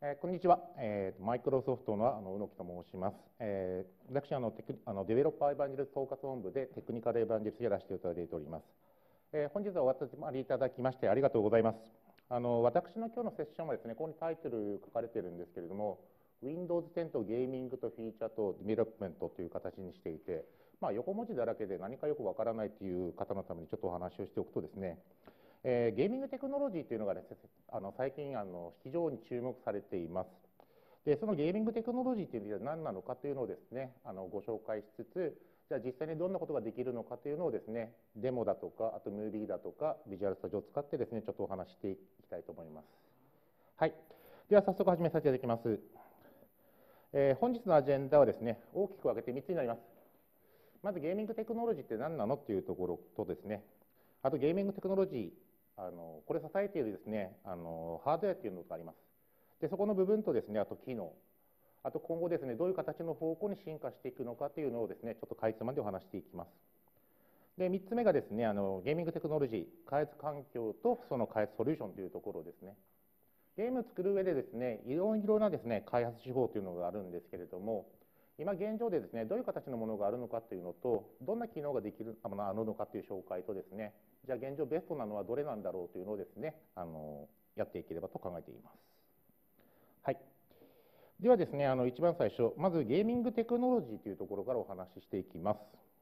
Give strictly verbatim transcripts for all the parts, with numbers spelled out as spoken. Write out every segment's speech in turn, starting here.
えーこんにちは、えーマイクロソフトのあの宇野木と申します。えー私あのテクあのデベロッパーエヴァンジェリスト統括本部でテクニカルエヴァンジェリストやらせていただいております。えー本日はお集まりいただきましてありがとうございます。あの私の今日のセッションはですね、ここにタイトル書かれているんですけれども、Windows テンとゲーミングとフィーチャーとデベロップメントという形にしていて、まあ、横文字だらけで何かよくわからないという方のためにちょっとお話をしておくとですね、えーゲーミングテクノロジーというのがですね、あの最近あの非常に注目されています。で、そのゲーミングテクノロジーというのは何なのかというのをですね、あのご紹介しつつ、じゃあ実際にどんなことができるのかというのをですね、デモだとか、あとムービーだとか、ビジュアルスタジオを使ってですね、ちょっとお話ししていきたいと思います。はい。では早速始めさせていただきます。えー本日のアジェンダはですね、大きく分けてみっつになります。まずゲーミングテクノロジーって何なのっていうところとですね、あとゲーミングテクノロジー、あのこれ支えているですね、あのハードウェアっていうのがあります。で、そこの部分とですね、あと機能、あと今後ですね、どういう形の方向に進化していくのかというのをですね、ちょっとかいつまんでお話していきます。で、みっつめがですね、あのゲーミングテクノロジー、開発環境とその開発ソリューションというところですね。ゲームを作る上でですね、いろいろなですね、開発手法というのがあるんですけれども、今現状でですね、どういう形のものがあるのかというのと、どんな機能ができるものがあるのかという紹介とですね、じゃあ現状ベストなのはどれなんだろうというのをですね、あのやっていければと考えています。はい。ではですね、あの一番最初、まずゲーミングテクノロジーというところからお話ししていきます。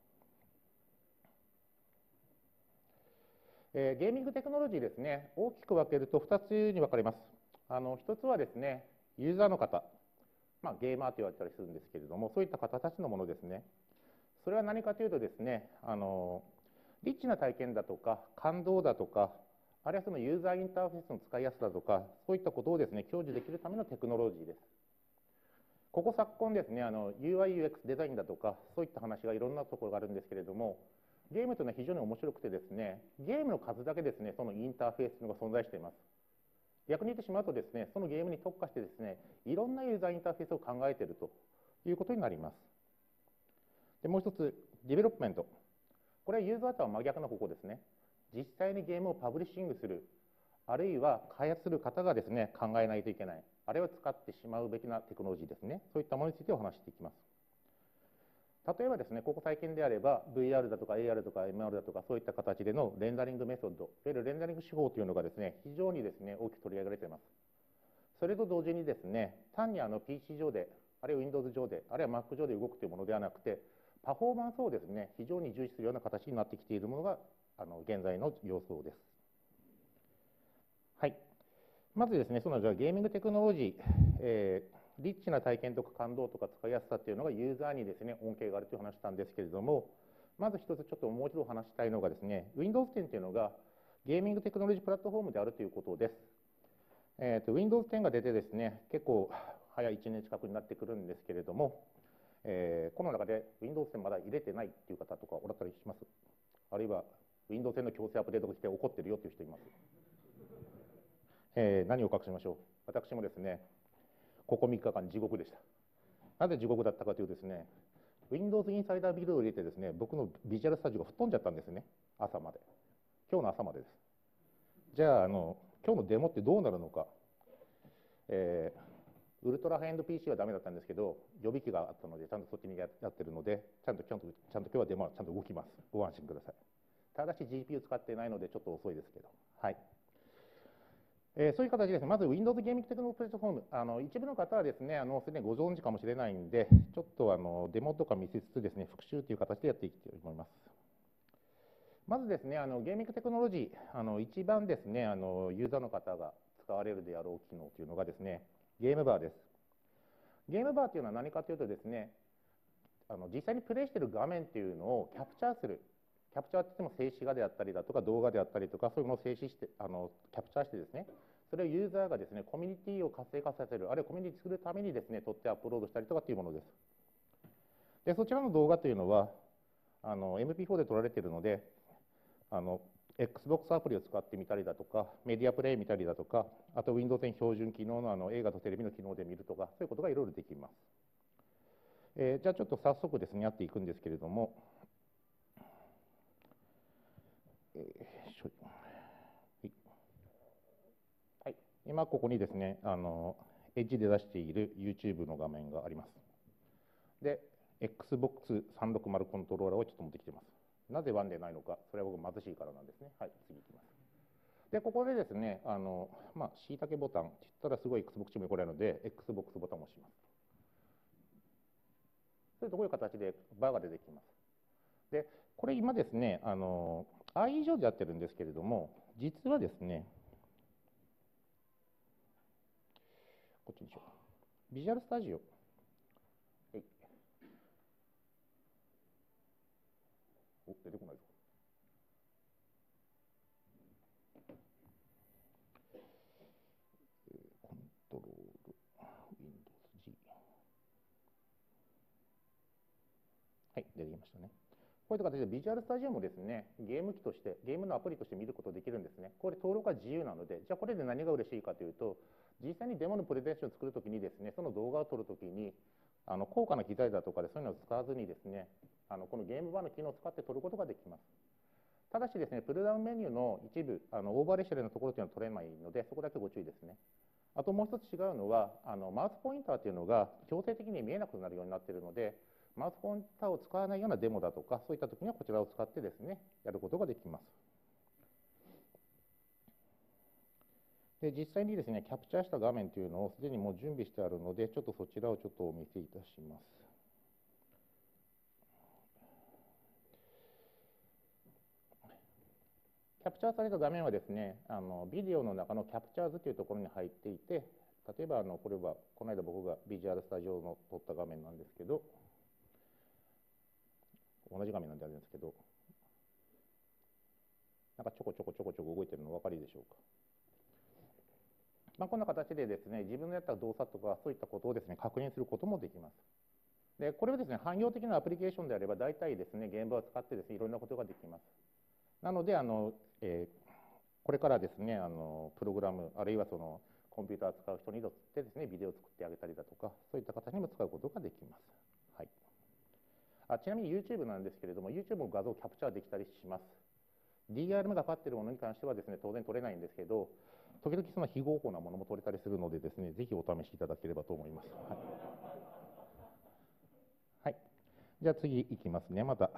えーゲーミングテクノロジーですね、大きく分けるとふたつに分かれます。あのひとつはですね、ユーザーの方、まあ、ゲーマーと言われたりするんですけれども、そういった方たちのものですね。それは何かというとですね、あのリッチな体験だとか、感動だとか、あるいはそのユーザーインターフェースの使いやすさだとか、そういったことをですね、享受できるためのテクノロジーです。ここ昨今ですね、あの ユーアイユーエックス デザインだとか、そういった話がいろんなところがあるんですけれども、ゲームというのは非常に面白くてですね、ゲームの数だけですね、そのインターフェースというのが存在しています。逆に言ってしまうとですね、そのゲームに特化してですね、いろんなユーザーインターフェースを考えているということになります。で、もう一つ、ディベロップメント。これはユーザーとは真逆の方向ですね。実際にゲームをパブリッシングする、あるいは開発する方がですね、考えないといけない、あるいは使ってしまうべきなテクノロジーですね。そういったものについてお話していきます。例えばですね、ここ最近であれば ブイアール だとか エーアール だとか エムアール だとかそういった形でのレンダリングメソッド、いわゆるレンダリング手法というのがですね、非常にですね、大きく取り上げられています。それと同時にですね、単にあの ピーシー 上で、あるいは Windows 上で、あるいは Mac 上で動くというものではなくて、パフォーマンスをですね、非常に重視するような形になってきているものがあの現在の様相です。はい。まずですね、そのじゃあゲーミングテクノロジー、えーリッチな体験とか感動とか使いやすさっていうのがユーザーにですね、恩恵があるという話したんですけれども、まず一つちょっともう一度お話したいのがですね、Windows テンというのがゲーミングテクノロジープラットフォームであるということです。えーと、Windows テンが出てですね、結構早いいちねん近くになってくるんですけれども、えーこの中で Windows テンまだ入れてないっていう方とかおられたりします。あるいは Windows テンの強制アップデートが来て怒ってるよという人います。えー何を隠しましょう。私もですね、ここみっかかん地獄でした。なぜ地獄だったかというとですね、Windows インサイダービルドを入れてですね、僕のビジュアルスタジオが吹っ飛んじゃったんですね、朝まで。今日の朝までです。じゃあ、あの今日のデモってどうなるのか。えーウルトラハイエンド ピーシー はダメだったんですけど、予備機があったので、ちゃんとそっちにやってるので、ちゃんとちゃんとちゃんと今日はデモはちゃんと動きます。ご安心ください。ただし ジーピーユー 使ってないので、ちょっと遅いですけど。はい。えーそういう形ですね、まず Windows ゲーミングテクノロジープラットフォーム、あの一部の方はですね、あのすでにご存知かもしれないんで、ちょっとあのデモとか見せつつですね、復習という形でやっていきたいと思います。まずですね、あのゲーミングテクノロジー、あの一番ですね、あのユーザーの方が使われるであろう機能というのがですね、ゲームバーです。ゲームバーというのは何かというとですね、あの実際にプレイしている画面というのをキャプチャーする。キャプチャーって言っても静止画であったりだとか動画であったりとか、そういうものを静止して、あのキャプチャーしてですね、それをユーザーがですね、コミュニティを活性化させる、あるいはコミュニティを作るためにですね、撮ってアップロードしたりとかというものです。で、そちらの動画というのは、あの エムピーフォー で撮られているので、あの Xbox アプリを使ってみたりだとか、メディアプレイ見たりだとか、あと Windows テン標準機能のあの映画とテレビの機能で見るとか、そういうことがいろいろできます。えーじゃあちょっと早速ですね、やっていくんですけれども、えーしょはいはい、今ここにですね、あのエッジで出している YouTube の画面があります。で、エックスボックスさんびゃくろくじゅう コントローラーをちょっと持ってきています。なぜワンでないのか、それは僕貧しいからなんですね。はい、次いきます。で、ここでですね、あの、まあ、しいたけボタンって言ったらすごい Xbox チームに来れるので、Xbox ボタンを押します。それとこういう形でバーが出てきます。で、これ今ですね、あの、i 以上でやってるんですけれども、実はですね、こっちにしよう。ビジュアルスタジオ。はい。お、出てこないぞ。コントロール、Windows G。はい、出てきましたね。こういった形でビジュアルスタジオもですね、ゲーム機として、ゲームのアプリとして見ることができるんですね。これ登録は自由なので、じゃあこれで何が嬉しいかというと、実際にデモのプレゼンションを作るときにですね、その動画を撮るときに、あの高価な機材だとかでそういうのを使わずにですね、あのこのゲームバーの機能を使って撮ることができます。ただしですね、プルダウンメニューの一部、あのオーバーレーしてるようなところというのは取れないので、そこだけご注意ですね。あともう一つ違うのは、あのマウスポインターというのが強制的に見えなくなるようになっているので、マウスポインターを使わないようなデモだとか、そういったときにはこちらを使ってですね、やることができます。で、実際にですね、キャプチャーした画面というのをすでにもう準備してあるので、ちょっとそちらをちょっとお見せいたします。キャプチャーされた画面はですね、あのビデオの中のキャプチャーズというところに入っていて、例えばあのこれはこの間僕がビジュアルスタジオの撮った画面なんですけど、同じ画面なんであるんですけど、なんかちょこちょこちょこちょこ動いてるのお分かりでしょうか。まあ、こんな形でですね、自分のやった動作とかそういったことをですね、確認することもできます。で、これはですね、汎用的なアプリケーションであれば、大体ですね、ゲームを使ってですね、いろんなことができます。なので、あの、えー、これからですね、あの、プログラム、あるいはその、コンピューターを使う人にとってですね、ビデオを作ってあげたりだとか、そういった形にも使うことができます。はい。あ、ちなみに YouTube なんですけれども、YouTube も画像をキャプチャーできたりします。ディーアールエム がかかっているものに関してはですね、当然取れないんですけど、時々その非合法なものも取れたりするのでですね、ぜひお試しいただければと思います。はい。はい、じゃあ次いきますね、また。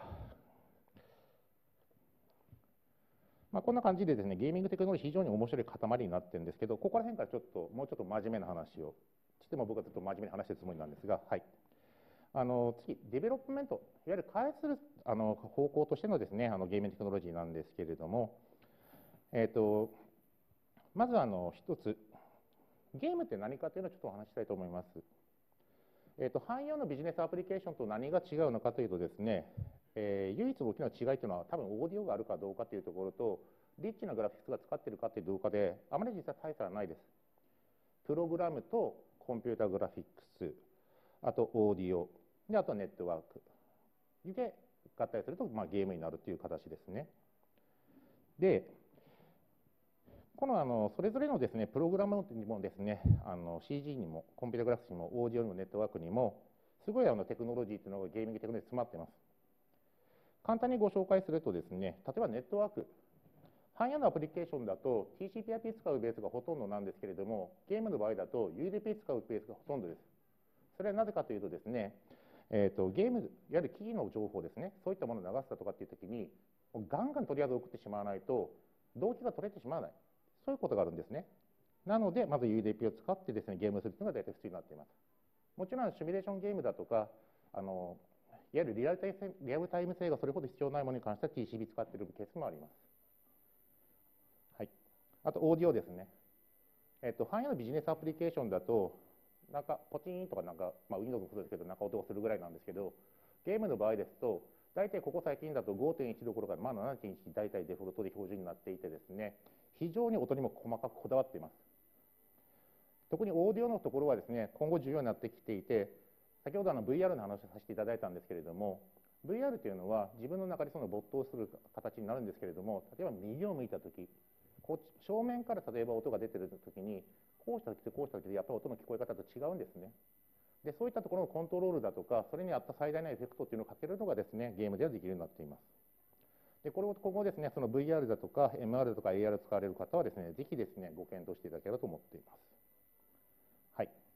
まあ、こんな感じでですね、ゲーミングテクノロジー非常に面白い塊になってるんですけど、ここら辺からちょっと、もうちょっと真面目な話をしても僕はずっと真面目に話してるつもりなんですが、はい。あの次、デベロップメント、いわゆる開発するあの方向としてのですね、あのゲーミングテクノロジーなんですけれども、えーと、まずあの一つ、ゲームって何かというのをちょっとお話ししたいと思います。えーと、汎用のビジネスアプリケーションと何が違うのかというとですね、えー、唯一の大きな違いというのは多分オーディオがあるかどうかというところと、リッチなグラフィックスが使っているかというどうかで、あまり実は大差はないです。プログラムとコンピュータグラフィックス、あとオーディオ、であとネットワークで合体すると、まあ、ゲームになるという形ですね。で、このあのそれぞれのですねプログラムにもですねあの シージー にもコンピュータグラフィックスにもオーディオにもネットワークにもすごいあのテクノロジーというのがゲーミングテクノロジーに詰まっています。簡単にご紹介するとですね、例えばネットワーク、汎用のアプリケーションだと ティーシーピーアイピー 使うベースがほとんどなんですけれども、ゲームの場合だと ユーディーピー 使うベースがほとんどです。それはなぜかというとですね、えーと、ゲーム、いわゆる機器の情報ですね、そういったものを流すだとかっていうときに、ガンガンとりあえず送ってしまわないと、動機が取れてしまわない。そういうことがあるんですね。なので、まず ユーディーピー を使ってですね、ゲームをするというのが大体普通になっています。もちろん、シミュレーションゲームだとか、あのいわゆるリアルタイムリアルタイム性がそれほど必要ないものに関しては ティーシービー 使っているケースもあります。はい。あと、オーディオですね。えっと、汎用のビジネスアプリケーションだと、なんかポチーンとかなんか、まあ、Windows もそうですけど、なんか音がするぐらいなんですけど、ゲームの場合ですと、大体ここ最近だと ごてんいち どころか、まあ、ななてんいち 大体デフォルトで標準になっていてですね、非常に音にも細かくこだわっています。特にオーディオのところはですね、今後重要になってきていて、先ほどあの ブイアール の話をさせていただいたんですけれども、ブイアール というのは自分の中でその没頭する形になるんですけれども、例えば右を向いたとき、こう正面から例えば音が出てるときに、こうしたときとこうしたときでやっぱり音の聞こえ方と違うんですね。で、そういったところのコントロールだとか、それに合った最大なエフェクトというのをかけるのがですね、ゲームではできるようになっています。で、これを今後ですね、その ブイアール だとか エムアール だとか エーアール 使われる方はですね、ぜひですね、ご検討していただければと思っています。はい。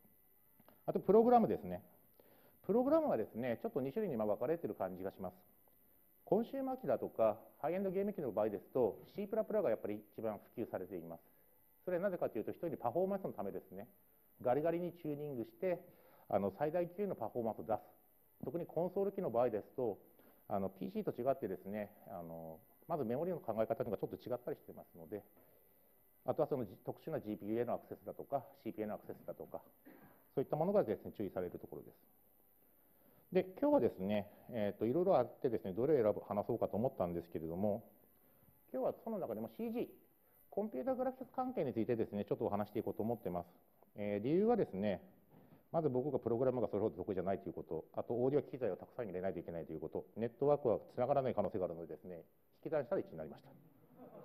あとプログラムですね。プログラムはですね、ちょっとに種類に分かれている感じがします。コンシューマー機だとか、ハイエンドゲーム機の場合ですと、C++ がやっぱり一番普及されています。それはなぜかというと、一人パフォーマンスのためですね。ガリガリにチューニングして、あの最大級のパフォーマンスを出す。特にコンソール機の場合ですと、あの ピーシー と違ってですね、あのまずメモリの考え方がちょっと違ったりしていますので、あとはその特殊な ジーピーユー へのアクセスだとか、シーピーユー へのアクセスだとか、そういったものがですね、注意されるところです。で、今日はですね、えーと、いろいろあってですね、どれを選ぶ話そうかと思ったんですけれども、今日はその中でも シージー、コンピュータグラフィックス関係についてですね、ちょっとお話していこうと思っています。えー、理由はですね、まず僕がプログラムがそれほど得意じゃないということ、あとオーディオ機材をたくさん入れないといけないということ、ネットワークはつながらない可能性があるのでですね、引き算したらいちになりました。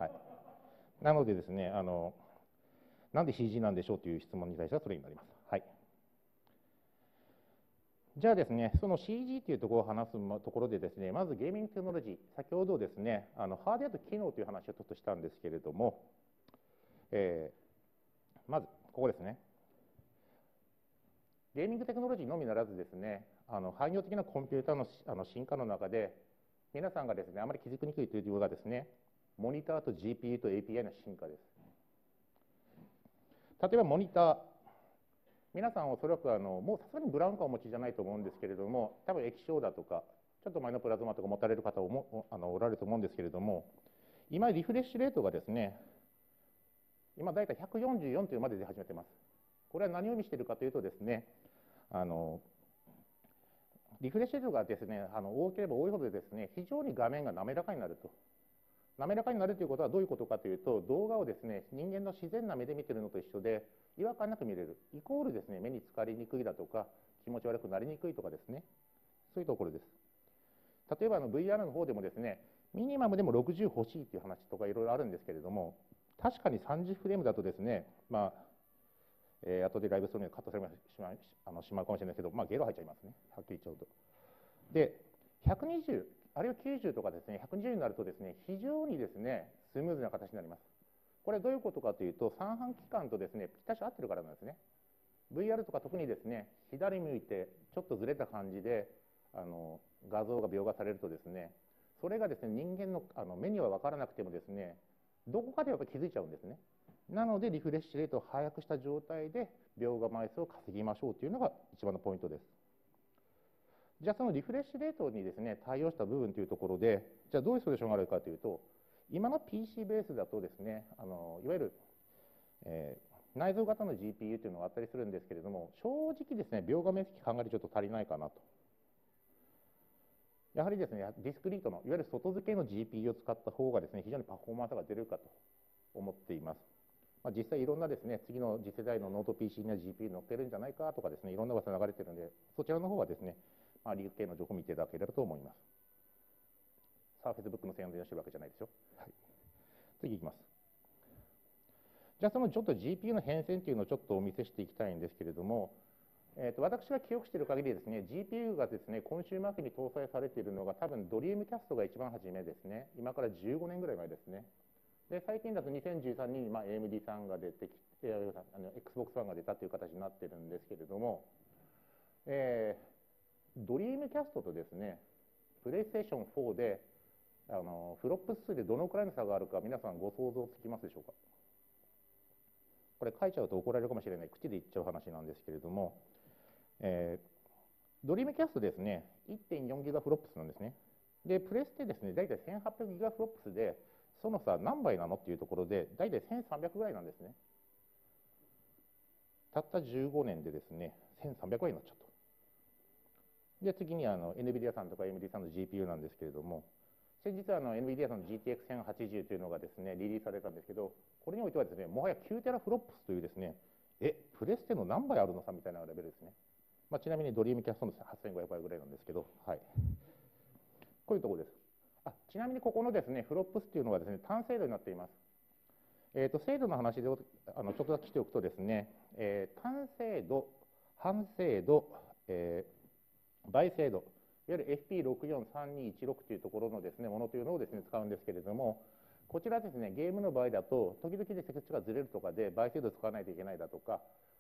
はい、なのでですね、あの、なんで シージー なんでしょうという質問に対してはそれになります。はい。じゃあですね、その シージー というところを話すところでですね、まずゲーミングテクノロジー、先ほどですね、あのハードウェアと機能という話をちょっとしたんですけれども、えー、まずここですね。ゲーミングテクノロジーのみならずですね、あの汎用的なコンピューターのあの進化の中で、皆さんがですね、あまり気づきにくいというのがですね、モニターと ジーピーユー と エーピーアイ の進化です。例えばモニター、皆さんおそらくあのもうさすがにブラウン管をお持ちじゃないと思うんですけれども、多分液晶だとか、ちょっと前のプラズマとか持たれる方もあのおられると思うんですけれども、今リフレッシュレートがですね、今大体ひゃくよんじゅうよんというまでで始めています。これは何を意味しているかというとですね、あのリフレッシュレートがですね、あの多ければ多いほどですね、非常に画面が滑らかになると。滑らかになるということはどういうことかというと、動画をですね、人間の自然な目で見ているのと一緒で、違和感なく見れる。イコールですね、目に疲れにくいだとか、気持ち悪くなりにくいとかですね、そういうところです。例えばあの ブイアール の方でもですね、ミニマムでもろくじゅう欲しいという話とかいろいろあるんですけれども、確かにさんじゅうフレームだとですね、まあ、えー、後でライブストリームでカットされてしまうあのしまうかもしれないですけど、まあ、ゲロ入っちゃいますね、はっきり言っちゃうと。で、ひゃくにじゅう、あるいはきゅうじゅうとかですね、ひゃくにじゅうになるとですね、非常にですね、スムーズな形になります。これはどういうことかというと、三半規管とですね、ぴったし合ってるからなんですね。ブイアール とか特にですね、左向いてちょっとずれた感じであの画像が描画されるとですね、それがですね、人間のあの目には分からなくてもですね、どこかでやっぱり気づいちゃうんですね。なのでリフレッシュレートを速くした状態で描画枚数を稼ぎましょうというのが一番のポイントです。じゃあそのリフレッシュレートにですね、対応した部分というところで、じゃあどういうソリューションがあるかというと、今の ピーシー ベースだとですね、あのいわゆる、えー、内蔵型の ジーピーユー というのがあったりするんですけれども、正直ですね、描画面積考えるとちょっと足りないかなと。やはりですね、ディスクリートの、いわゆる外付けの ジーピーユー を使った方がですね、非常にパフォーマンスが出るかと思っています。まあ、実際いろんなですね、次の次世代のノート ピーシー には ジーピーユー 乗ってるんじゃないかとかですね、いろんな噂流れてるんで、そちらの方はですね、まあ、リーク系の情報を見ていただければと思います。さあ、Facebook の宣伝をしてるわけじゃないですよ。はい、次いきます。じゃあ、そのちょっと ジーピーユー の変遷というのをちょっとお見せしていきたいんですけれども、えー、と私が記憶している限りですね、ジーピーユー がですね、コンシューマー機に搭載されているのが、多分ドリームキャストが一番初めですね、今からじゅうごねんぐらい前ですね。で、最近だとにせんじゅうさんねんに、まあ、エーエムディー さんが出てきて、あの Xbox さんが出たという形になっているんですけれども、えー、ドリームキャストとですね、プレイステーションフォーで、あのフロップ数でどのくらいの差があるか、皆さんご想像つきますでしょうか。これ書いちゃうと怒られるかもしれない、口で言っちゃう話なんですけれども、えー、ドリームキャストですね、いってんよんギガフロップスなんですね。で、プレステですね、大体せんはっぴゃくギガフロップスで、その差何倍なのっていうところで、大体せんさんびゃくぐらいなんですね。たったじゅうごねんでですね、せんさんびゃく倍になっちゃった。で、次にあの エヌビディア さんとか エーエムディー さんの ジーピーユー なんですけれども、先日あの エヌビディア さんの ジーティーエックスせんはちじゅう というのがですね、リリースされたんですけど、これにおいてはですね、もはやきゅうテラフロップスというですね、え、プレステの何倍あるのさみたいなレベルですね。まあ、ちなみにドリームキャストのはっせんごひゃくばいぐらいなんですけど、はい、こういうところです。あ、ちなみにここのですね、フロップスというのはですね、単精度になっています。えー、と精度の話であのちょっとだけしておくとですね、えー、単精度、半精度、えー、倍精度、いわゆる エフピーろくよんさんにいちろく というところのですね、ものというのをですね、使うんですけれども、こちらですね、ゲームの場合だと、時々で設置がずれるとかで倍精度使わないといけないだとか、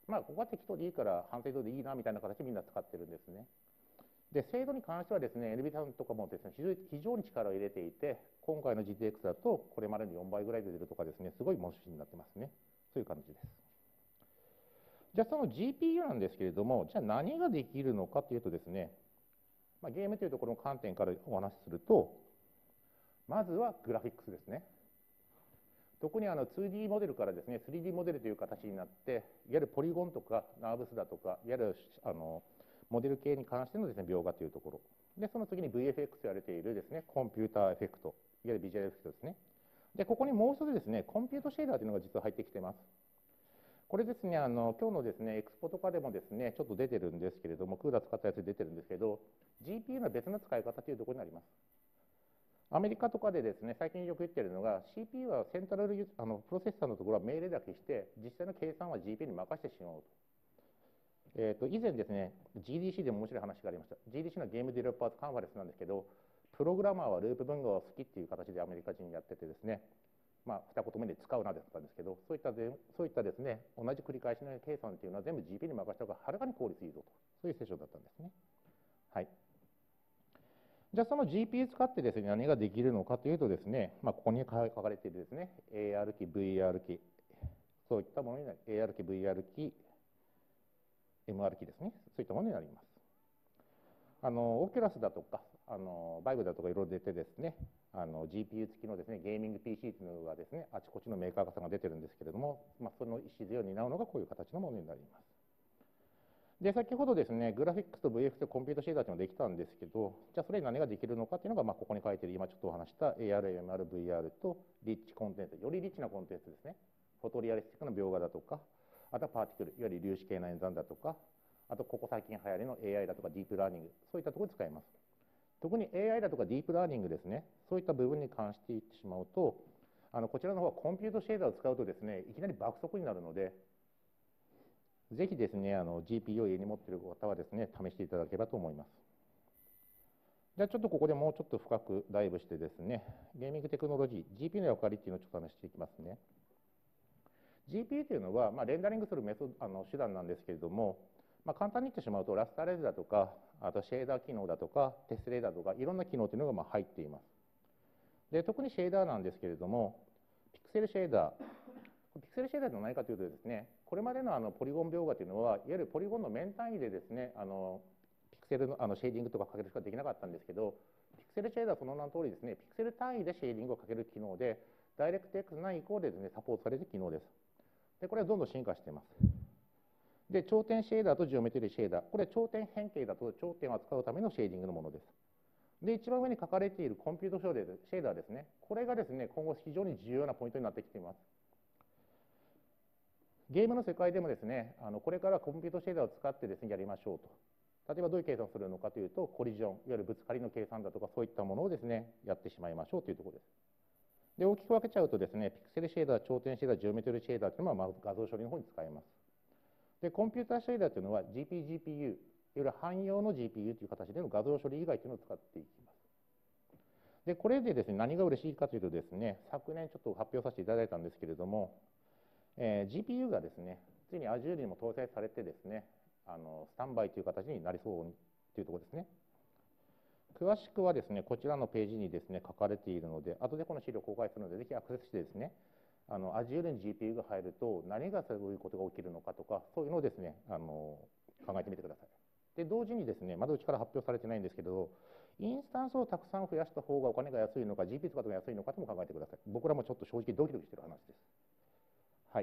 まあ、ここは適当でいいから半精度でいいなみたいな形でみんな使ってるんですね。で、精度に関してはですね、エヌビディア さんとかもですね、非常に力を入れていて、今回の ジーティーエックス だとこれまでのよんばいぐらいで出るとかですね、すごい模試になってますね。そういう感じです。じゃあその ジーピーユー なんですけれども、じゃあ何ができるのかというとですね、まあ、ゲームというところの観点からお話しすると、まずはグラフィックスですね。特にあの ツーディー モデルからですね、スリーディー モデルという形になって、いわゆるポリゴンとかナーブスだとか、いわゆるあのモデル系に関してのですね、描画というところ。で、その次に ブイエフエックス と言われているですね、コンピューターエフェクト、いわゆるビジュアルエフェクトですね。で、ここにもう一つですね、コンピュートシェーダーというのが実は入ってきています。これですね、あの今日のですね、エクスポとかでもですね、ちょっと出てるんですけれども、クーラー使ったやつで出てるんですけど、ジーピーユー の別の使い方というところになります。アメリカとかでですね、最近よく言ってるのが、シーピーユー はセントラルあのプロセッサーのところは命令だけして、実際の計算は ジーピーユー に任せてしまおうと。えー、と以前ですね、ジーディーシー でも面白い話がありました。ジーディーシー のゲームディレロッパーズカンファレンスなんですけど、プログラマーはループ文語が好きっていう形でアメリカ人やっててですね、まあ、二言目で使うなだったんですけど、そういったでそういったですね、同じ繰り返しの計算というのは全部 ジーピーユー に任せた方がはるかに効率いいぞと、そういうセッションだったんですね。はい。じゃあその ジーピーユー 使ってですね、何ができるのかというとですね、まあ、ここに書かれているですね、エーアール 機、ブイアール 機、そういったものになる、エーアール 機、ブイアール 機、エムアール 機ですね、そういったものになります。あの、オキュラスだとか、あの、バイブだとかいろいろ出てですね、あの、ジーピーユー 付きのですね、ゲーミング ピーシー というのがですね、あちこちのメーカーさんが出てるんですけれども、まあ、その礎を担うのがこういう形のものになります。で、先ほどですね、グラフィックスと ブイエフエックス とコンピュートシェーダーというのができたんですけど、じゃあそれに何ができるのかというのが、まあ、ここに書いている、今ちょっとお話した エーアール、エムアール、ブイアール とリッチコンテンツ、よりリッチなコンテンツですね。フォトリアリスティックな描画だとか、あとはパーティクル、いわゆる粒子系の演算だとか、あとここ最近流行りの エーアイ だとかディープラーニング、そういったところで使います。特に エーアイ だとかディープラーニングですね、そういった部分に関して言ってしまうと、あのこちらの方はコンピュートシェーダーを使うとですね、いきなり爆速になるので、ぜひですね、あの ジーピーユー を家に持っている方はですね、試していただければと思います。じゃあちょっとここでもうちょっと深くダイブしてですね、ゲーミングテクノロジー、ジーピーユー の役割っていうのをちょっと話していきますね。ジーピーユー というのは、まあ、レンダリングするメソあの手段なんですけれども、まあ、簡単に言ってしまうと、ラスターレーズだとか、あとシェーダー機能だとか、テストレーダーとか、いろんな機能というのがまあ入っています。で、特にシェーダーなんですけれども、ピクセルシェーダー、ピクセルシェーダーとは何かというとですね、これまでのあのポリゴン描画というのは、いわゆるポリゴンの面単位でですね、あのピクセルのあのシェーディングとかかけるしかできなかったんですけど、ピクセルシェーダーはその名の通りですね、ピクセル単位でシェーディングをかける機能で、ダイレクト エックスナイン 以降でですね、サポートされる機能です。で、これはどんどん進化しています。で、頂点シェーダーとジオメトリーシェーダー、これ頂点変形だと頂点を扱うためのシェーディングのものです。で、一番上に書かれているコンピュートシェーダーですね、これがですね、今後非常に重要なポイントになってきています。ゲームの世界でもですね、あのこれからコンピュートシェーダーを使ってですね、やりましょうと。例えばどういう計算をするのかというと、コリジョン、いわゆるぶつかりの計算だとか、そういったものをですね、やってしまいましょうというところです。で、大きく分けちゃうとですね、ピクセルシェーダー、頂点シェーダー、ジオメトリーシェーダーというのは、まず画像処理の方に使えます。で、コンピューターシェーダーというのは ジーピージーピーユー、いわゆる汎用の ジーピーユー という形での画像処理以外というのを使っていきます。で、これでですね、何が嬉しいかというとですね、昨年ちょっと発表させていただいたんですけれども、えー、ジーピーユー がですね、ついに Azure にも搭載されてですね、あのスタンバイという形になりそうというところですね。詳しくはですね、こちらのページにですね、書かれているので、後でこの資料を公開するので、ぜひアクセスしてですね、あの Azure に ジーピーユー が入ると何がそういうことが起きるのかとか、そういうのをですね、あの考えてみてください。で、同時にですね、まだうちから発表されてないんですけど、インスタンスをたくさん増やした方がお金が安いのか、ジーピーユー 使うのが安いのかとも考えてください。僕らもちょっと正直ドキドキしている話です。はい。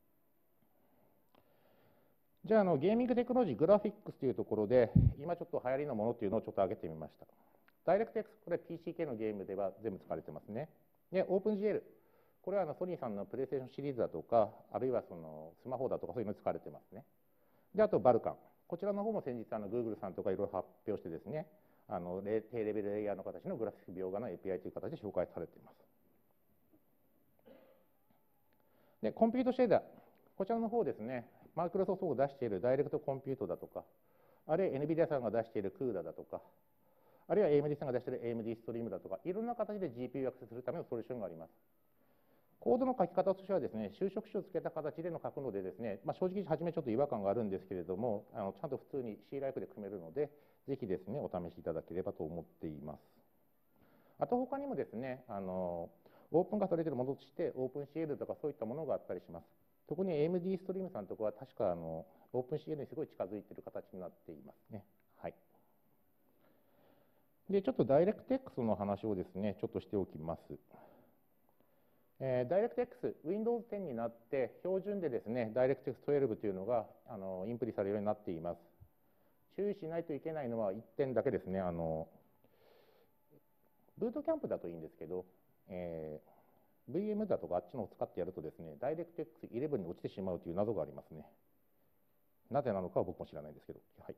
じゃあ、あのゲーミングテクノロジー、グラフィックスというところで、今ちょっと流行りのものというのをちょっと挙げてみました。ダイレクト エックス、これ ピーシー 系のゲームでは全部使われてますね。で、OpenGL、これはあのソニーさんのプレイステーションシリーズだとか、あるいはそのスマホだとか、そういうのに使われてますね。で、あとバルカン。こちらの方も先日、あの Google さんとかいろいろ発表してですね、あの低レベルレイヤーの形のグラフィック描画の エーピーアイ という形で紹介されています。で、コンピュートシェーダー。こちらの方ですね、マイクロソフトが出しているダイレクトコンピュートだとか、あるいは エヌビディア さんが出している クーダ だとか、あるいは エーエムディー さんが出している エーエムディー ストリームだとか、いろんな形で ジーピーユー をアクセスするためのソリューションがあります。 コードの書き方としてはですね、修飾詞をつけた形での書くのでですね、まあ、正直初めちょっと違和感があるんですけれども、あのちゃんと普通に C ライフで組めるので、ぜひですね、お試しいただければと思っています。あと他にもですね、あのオープン化されているものとして、オープン シーエル とかそういったものがあったりします。特に エーエムディー ストリームさんのところは、確かあのオープン シーエル にすごい近づいている形になっていますね。はい。で、ちょっと DirectX の話をですね、ちょっとしておきます。えー、DirectX、Windows テンになって、標準でですね、DirectX じゅうにというのがあのインプリされるようになっています。注意しないといけないのはいってんだけですね。あのブートキャンプだといいんですけど、えー、ブイエム だとかあっちのを使ってやるとですね、DirectX じゅういちに落ちてしまうという謎がありますね。なぜなのかは僕も知らないんですけど。はい。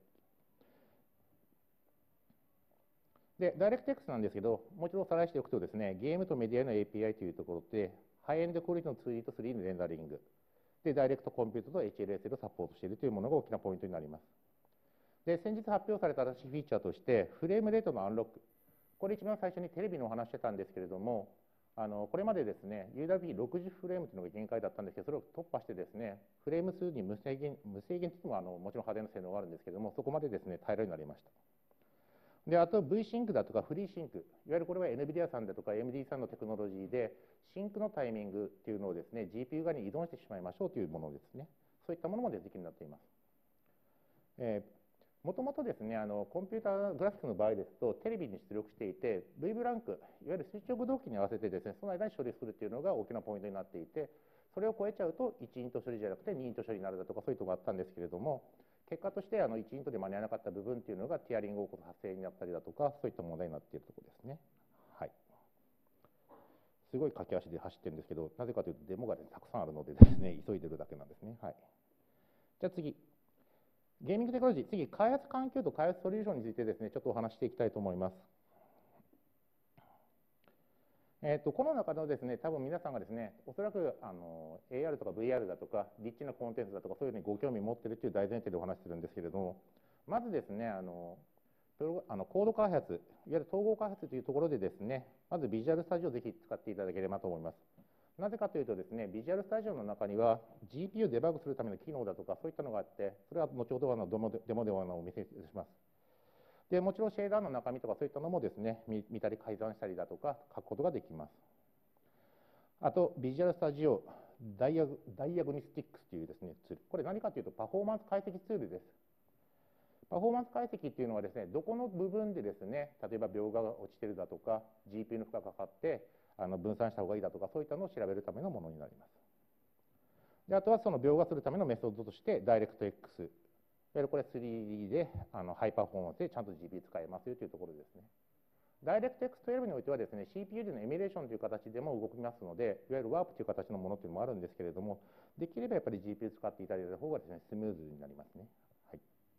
で、DirectX なんですけど、もう一度おさらいしておくとですね、ゲームとメディアへの エーピーアイ というところで、ハイエンドクオリティの ツーディー と スリーディー のレンダリング、で、ダイレクトコンピュートと エイチエルエスエル をサポートしているというものが大きなポイントになります。で、先日発表された新しいフィーチャーとして、フレームレートのアンロック。これ一番最初にテレビのお話してたんですけれども、あのこれまでですね、ユーダブリューろくじゅう フレームというのが限界だったんですけど、それを突破してですね、フレーム数に無制限、無制限というのはあのもちろん派手な性能があるんですけれども、そこまでですね、耐えられるようになりました。で、あと V シンクだとかフリーシンク、いわゆるこれは エヌビディア さんだとか エーエムディー さんのテクノロジーで、シンクのタイミングっていうのをですね、ジーピーユー 側に依存してしまいましょうというものですね。そういったものも出てきになっています。えーもともとですね、あのコンピューターグラフィックの場合ですと、テレビに出力していて、V ブランク、いわゆる垂直動機に合わせてですね、その間に処理するというのが大きなポイントになっていて、それを超えちゃうといちイント処理じゃなくてにイント処理になるだとか、そういうところがあったんですけれども、結果としてあのいちイントで間に合わなかった部分っていうのがティアリング起こす発生になったりだとか、そういった問題になっているところですね。はい。すごい駆け足で走ってるんですけど、なぜかというとデモが、ね、たくさんあるのでですね、急いでるだけなんですね。はい。じゃあ次。ゲーミングテクノロジー、次、開発環境と開発ソリューションについてですね、ちょっとお話していきたいと思います。えー、とこの中のですね、多分皆さんがですね、おそらくあの エーアール とか ブイアール だとか、リッチなコンテンツだとか、そういうのにご興味を持っているという大前提でお話しするんですけれども、まずですね、あのあのコード開発、いわゆる統合開発というところでですね、まずビジュアルスタジオをぜひ使っていただければと思います。なぜかというとですね、ビジュアルスタジオの中には ジーピーユー をデバッグするための機能だとか、そういったのがあって、それは後ほどあのデモでデモでお見せします。で、もちろんシェーダーの中身とかそういったのもですね、見, 見たり改ざんしたりだとか書くことができます。あと、ビジュアルスタジオダイアダイアグニスティックスというですね、ツール。これ何かというとパフォーマンス解析ツールです。パフォーマンス解析っていうのはですね、どこの部分でですね、例えば描画が落ちてるだとか、ジーピーユー の負荷がかかってあの分散した方がいいだとか、そういったのを調べるためのものになります。で、あとはその描画するためのメソッドとして、ダイレクト X、いわゆるこれ スリーディー であのハイパフォーマンスでちゃんと ジーピーユー 使えますよというところですね。ダイレクト エックスじゅうに においてはですね、シーピーユー でのエミュレーションという形でも動きますので、いわゆるワープという形のものというのもあるんですけれども、できればやっぱり ジーピーユー 使っていただいた方がですね、スムーズになりますね。はい、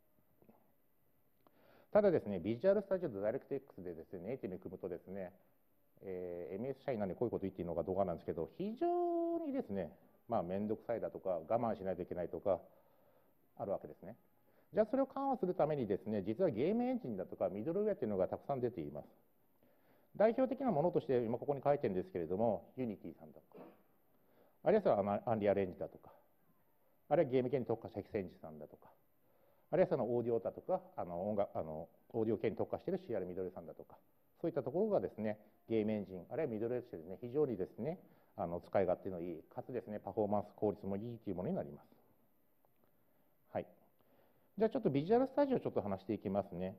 ただですね、ビジュアルスタジオとダイレクト X でですね、ネイティブに組むとですね、えー、エムエス 社員なんでこういうこと言っていいのかどうかなんですけど、非常にですね、まあ、めんどくさいだとか、我慢しないといけないとか、あるわけですね。じゃあ、それを緩和するためにですね、実はゲームエンジンだとか、ミドルウェアというのがたくさん出ています。代表的なものとして、今ここに書いてるんですけれども、ユニティさんだとか、あるいはアンリアルエンジンだとか、あるいはゲーム系に特化したエクセンジさんだとか、あるいはそのオーディオだとか、あの音楽あのオーディオ系に特化している シーアール ミドルさんだとか、そういったところがですね、ゲームエンジン、あるいはミドルエッジでですね、非常にですね、あの使い勝手のいい、かつですね、パフォーマンス効率もいいというものになります。はい。じゃあちょっとビジュアルスタジオをちょっと話していきますね。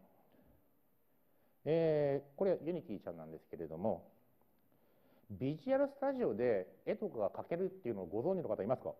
えー、これユニティちゃんなんですけれども、ビジュアルスタジオで絵とかが描けるっていうのをご存知の方いますか？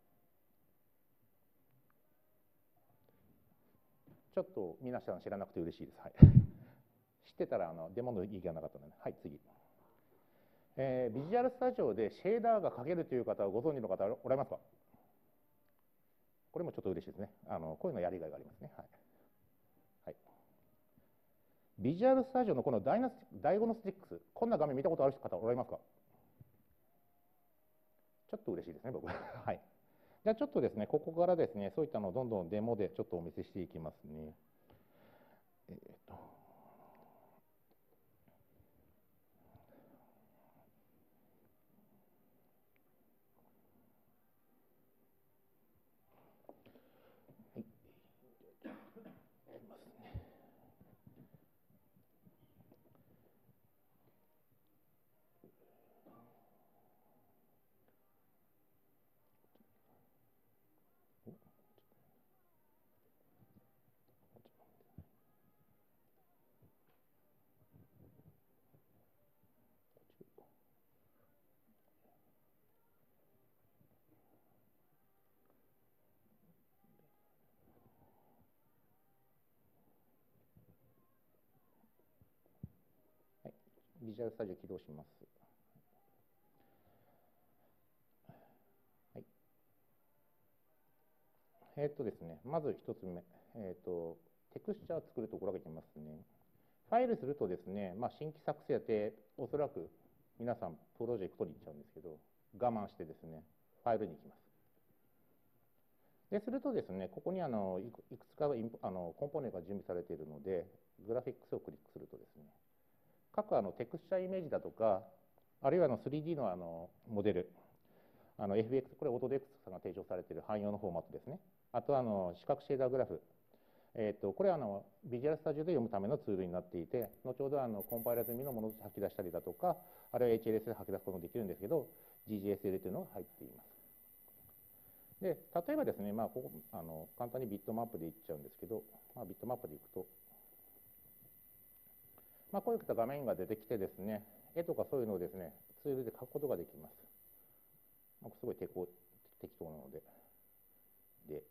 ちょっと皆さん知らなくて嬉しいです。はい、知ってたらあのデモの意義がなかったので、はい、次。えー、ビジュアルスタジオでシェーダーが描けるという方はご存知の方おられますか？これもちょっと嬉しいですね。あのこういうのやりがいがありますね。はいはい、ビジュアルスタジオのこのダイナスダイゴノスティックス、こんな画面見たことある方おられますか？ちょっと嬉しいですね、僕。はい。じゃあちょっとですね、ここからですね、そういったのをどんどんデモでちょっとお見せしていきますね。えー、っとビジュアルスタジオ起動します。はい。えー、っとですね、まず一つ目、えー、っと、テクスチャーを作るところがいきますね。ファイルするとですね、まあ、新規作成でおそらく皆さんプロジェクトに行っちゃうんですけど、我慢してですね、ファイルに行きます。でするとですね、ここにあのいくつかインあのコンポーネントが準備されているので、グラフィックスをクリックするとですね、各あのテクスチャーイメージだとか、あるいはあの スリーディー のあのモデル、あの エフエックス、これオートデックスさんが提供されている汎用のフォーマットですね。あとあの視覚シェーダーグラフ、えー、とこれはあのビジュアルスタジオで読むためのツールになっていて、後ほどあのコンパイラ済みのものを吐き出したりだとか、あるいは エイチエルエス で吐き出すこともできるんですけど、ジージーエスエル というのが入っています。で例えばですね、まあ、ここあの簡単にビットマップでいっちゃうんですけど、まあ、ビットマップでいくと、まあ、こういった画面が出てきてですね、絵とかそういうのをですね、ツールで書くことができます。まあ、すごい適当なので。で、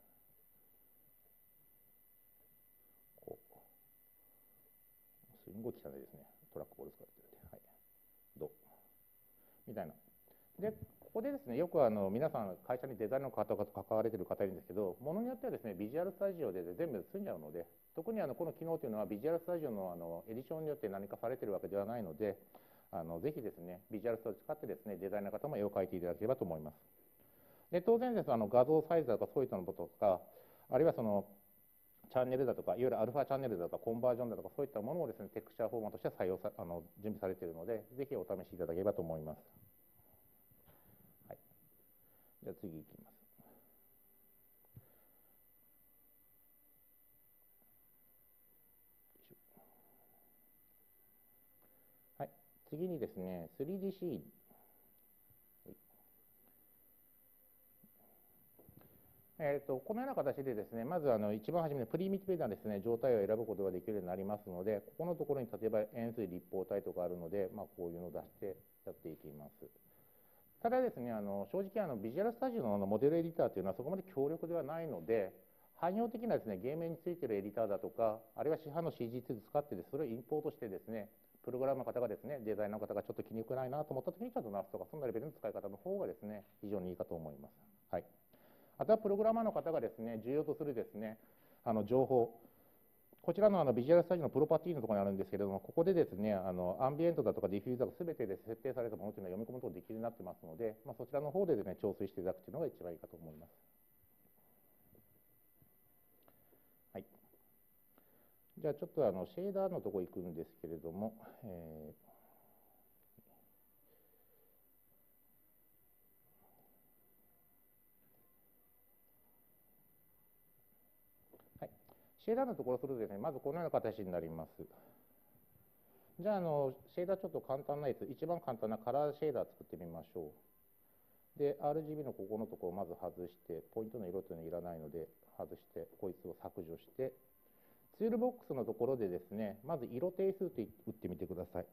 こう、すんごい汚いですね。トラックボール使ってるんで。はい。どみたいな。で、ここでですね、よくあの皆さん、会社にデザインの方と関われている方いるんですけど、ものによってはですね、ビジュアルスタジオで全部済んじゃうので、特にあのこの機能というのは、ビジュアルスタジオのあのエディションによって何かされているわけではないので、あのぜひですね、ビジュアルスタジオを使ってですね、デザイナーの方も絵を描いていただければと思います。で当然です、あの画像サイズだとかそういったのとか、あるいはそのチャンネルだとか、いわゆるアルファチャンネルだとか、コンバージョンだとか、そういったものをですね、テクスチャーフォーマットとして採用さあの準備されているので、ぜひお試しいただければと思います。はい、じゃあ次いきます。はい、次にですね、スリーディー シー。えー、とこのような形でですね、まずあの一番初めにプリミティブなですね、状態を選ぶことができるようになりますので、ここのところに例えば円錐立方体とかあるので、まあ、こういうのを出してやっていきます。ただですね、あの正直あのビジュアルスタジオのモデルエディターというのはそこまで強力ではないので、汎用的なですね、ゲームについているエディターだとか、あるいは市販の シージーツー 使ってです、それをインポートしてですね、プログラムの方がですね、デザイナーの方がちょっと気に食わないなと思ったときにちょっと直すとか、そんなレベルの使い方の方がですね、非常にいいかと思います。はい。あとはプログラマーの方がですね、重要とするですね、あの情報、こちらのあのビジュアルスタジオのプロパティのところにあるんですけれども、ここでですね、あのアンビエントだとかディフューザーがすべてで設定されたものというのは読み込むことができるようになってますので、まあ、そちらの方でですね、調整していただくというのが一番いいかと思います。はい。じゃあちょっとあのシェーダーのところ行くんですけれども、えーシェーダーのところをするとですね、まずこのような形になります。じゃあ、あのシェーダーちょっと簡単なやつ、一番簡単なカラーシェーダー作ってみましょう。で、アールジービー のここのところをまず外して、ポイントの色というのはいらないので、外して、こいつを削除して、ツールボックスのところでですね、まず色定数と打ってみてください。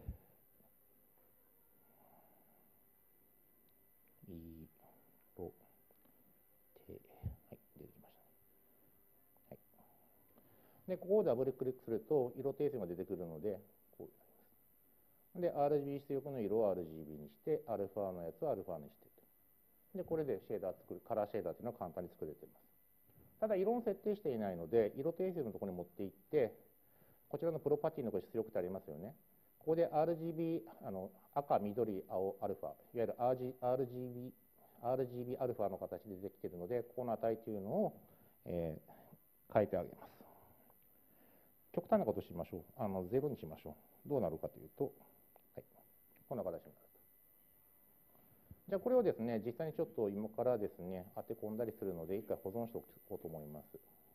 色定、はい、出てきましたね。はい。で、ここをダブルクリックすると、色定数が出てくるので、こうで、アールジービー 出力の色を アールジービー にして、アルファのやつをアルファにしてと。で、これでシェーダー作る、カラーシェーダーというのは簡単に作れています。ただ、色を設定していないので、色定数のところに持っていって、こちらのプロパティのこれ出力ってありますよね。ここで アールジービー、あの赤、緑、青、アルファ、いわゆる アールジービー、アールジービー アルファの形でできているので、ここの値というのを、えー、変えてあげます。極端なことをしましょう。あのゼロにしましょう。どうなるかというと、はい、こんな形になると。じゃあこれをですね、実際にちょっと今からですね、当て込んだりするので、一回保存しておこうと思います。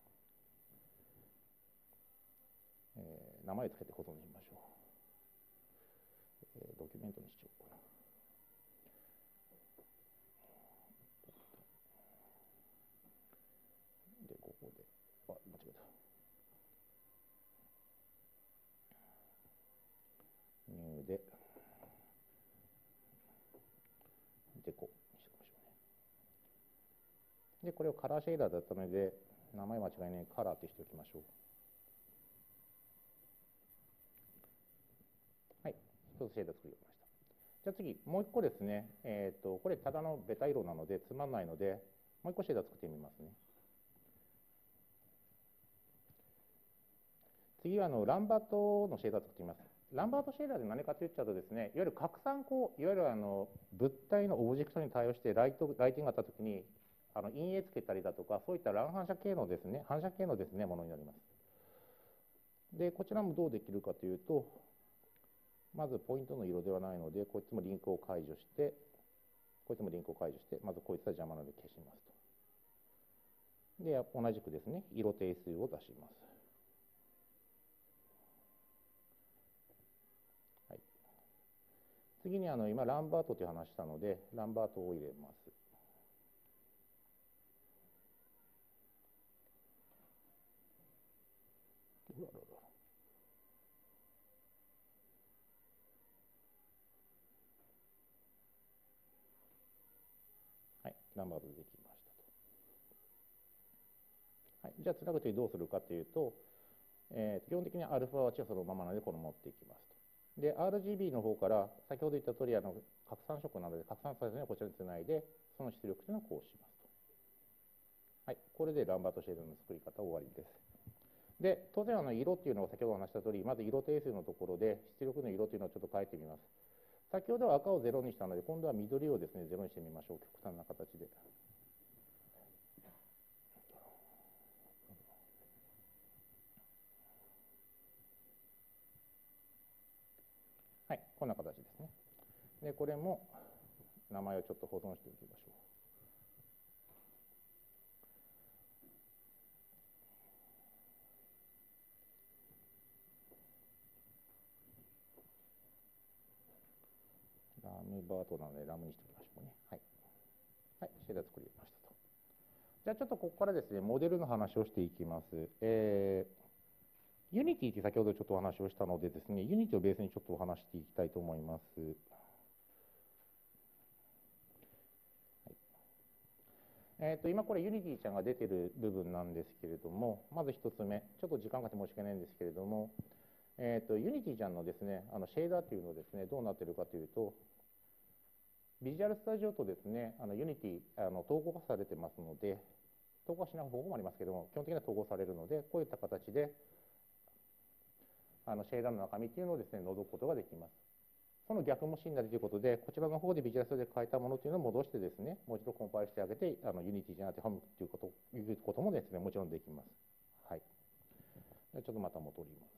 えー、名前をつけて保存しましょう。えー、ドキュメントにしようかな。で、ここで、あ、間違えた。ニューで、デコにしましょうね。で、これをカラーシェーダーだったので、名前間違いないカラーとしておきましょう。はい。 一つシェーダー作りました。じゃあ次、もう一個ですね、えーと、これただのベタ色なのでつまんないので、もう一個シェーダー作ってみますね。次はあのランバートのシェーダー作ってみます。ランバートシェーダーで何かと言っちゃうとですね、いわゆる拡散光、いわゆるあの物体のオブジェクトに対応してライト、ライティングがあったときに、あの陰影つけたりだとか、そういった乱反射系のですね、反射系のですね、ものになります。で、こちらもどうできるかというと、まずポイントの色ではないので、こいつもリンクを解除して、こいつもリンクを解除して、まずこいつは邪魔なので消しますと。で、同じくですね、色定数を出します。はい、次にあの今、ランバートという話したので、ランバートを入れます。はい、ランバートでできましたと。はい、じゃあ、つなぐときどうするかというと、えー、基本的にアルファはそのままなので、この持っていきますと。で、アールジービー の方から、先ほど言った通り、あの拡散色なので、拡散されずにこちらにつないで、その出力というのをこうしますと。はい、これでランバートシェードの作り方終わりです。で、当然あの色っていうのを先ほど話した通り、まず色定数のところで出力の色というのをちょっと変えてみます。先ほどは赤をゼロにしたので、今度は緑をですね、ゼロにしてみましょう。極端な形で。はい、こんな形ですね。で、これも名前をちょっと保存しておきましょう。ラムバートなのでラムにしておきましょうね。はい。はい、シェーダー作りましたと。じゃあちょっとここからですね、モデルの話をしていきます。えー、ユニティって先ほどちょっとお話をしたのでですね、ユニティをベースにちょっとお話していきたいと思います。えー、と今これユニティちゃんが出てる部分なんですけれども、まず一つ目、ちょっと時間がかかって申し訳ないんですけれども、えー、とユニティちゃんのですね、あのシェーダーというのをですね、どうなっているかというと、ビジュアルスタジオとですね、あのユニティあの統合化されてますので、統合しない方法もありますけれども、基本的には統合されるので、こういった形で、あのシェーダーの中身というのをですね、覗くことができます。その逆もしになるということで、こちらの方でビジュアルスタジオで変えたものというのを戻してですね、もう一度コンパイルしてあげて、あのユニティに当てはむということ、いうこともですね、もちろんできます。はい。ちょっとまた戻ります。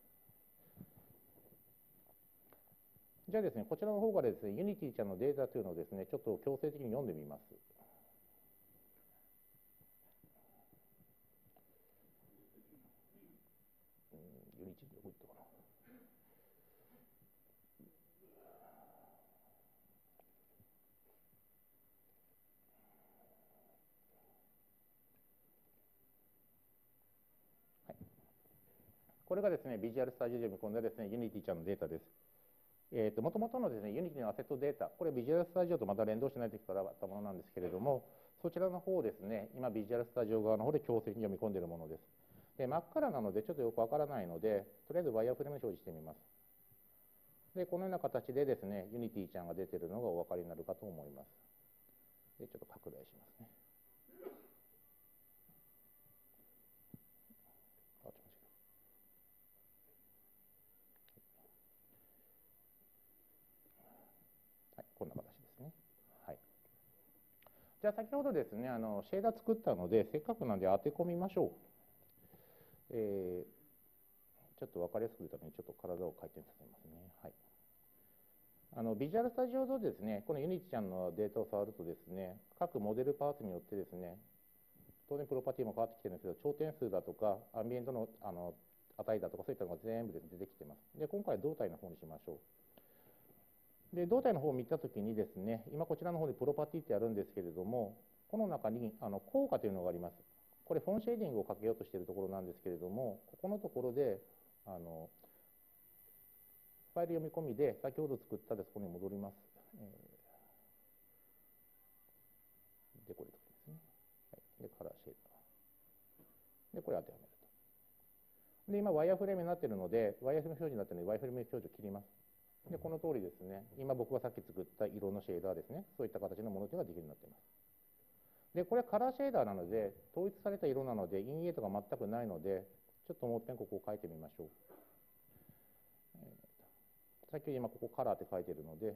じゃあですね、こちらの方からですね、ユニティちゃんのデータというのをですね、ちょっと強制的に読んでみます。うん、ユニティどこ行ったかな。これがですね、ビジュアルスタジオで見込んだですね、ユニティちゃんのデータです。えーと、もともとのですね、ユニティのアセットデータ、これビジュアルスタジオとまた連動してない時からあったものなんですけれども、そちらの方をですね、今ビジュアルスタジオ側の方で強制に読み込んでいるものです。で、真っ暗なのでちょっとよくわからないので、とりあえずワイヤーフレーム表示してみます。で、このような形でですね、ユニティちゃんが出ているのがお分かりになるかと思います。で、ちょっと拡大しますね。はい、こんな形ですね。はい。じゃあ先ほどですね、あのシェーダー作ったので、せっかくなんで当て込みましょう。えー、ちょっと分かりやすくするために、ちょっと体を回転させますね。はい。あのビジュアルスタジオ上ですね、このユニティちゃんのデータを触るとですね、各モデルパーツによってですね、当然プロパティも変わってきてるんですけど、頂点数だとか、アンビエントのあの値だとか、そういったのが全部で出てきてます。で、今回胴体の方にしましょう。で、胴体の方を見たときにですね、今こちらの方でプロパティってあるんですけれども、この中にあの効果というのがあります。これ、フォンシェーディングをかけようとしているところなんですけれども、ここのところで、あのファイル読み込みで、先ほど作ったでそこに戻ります。えー、で、これですね。はい、で、カラーシェーダー。で、これ当てはめると。で、今、ワイヤーフレームになっているので、ワイヤーフレーム表示になっているので、ワイヤーフレーム表示を切ります。 で、この通りですね、今僕がさっき作った色のシェーダーですね、そういった形のものというのができるようになっています。で、これはカラーシェーダーなので、統一された色なので、陰影とか全くないので、ちょっともう一遍ここを書いてみましょう。えー、さっき今ここカラーって書いているので、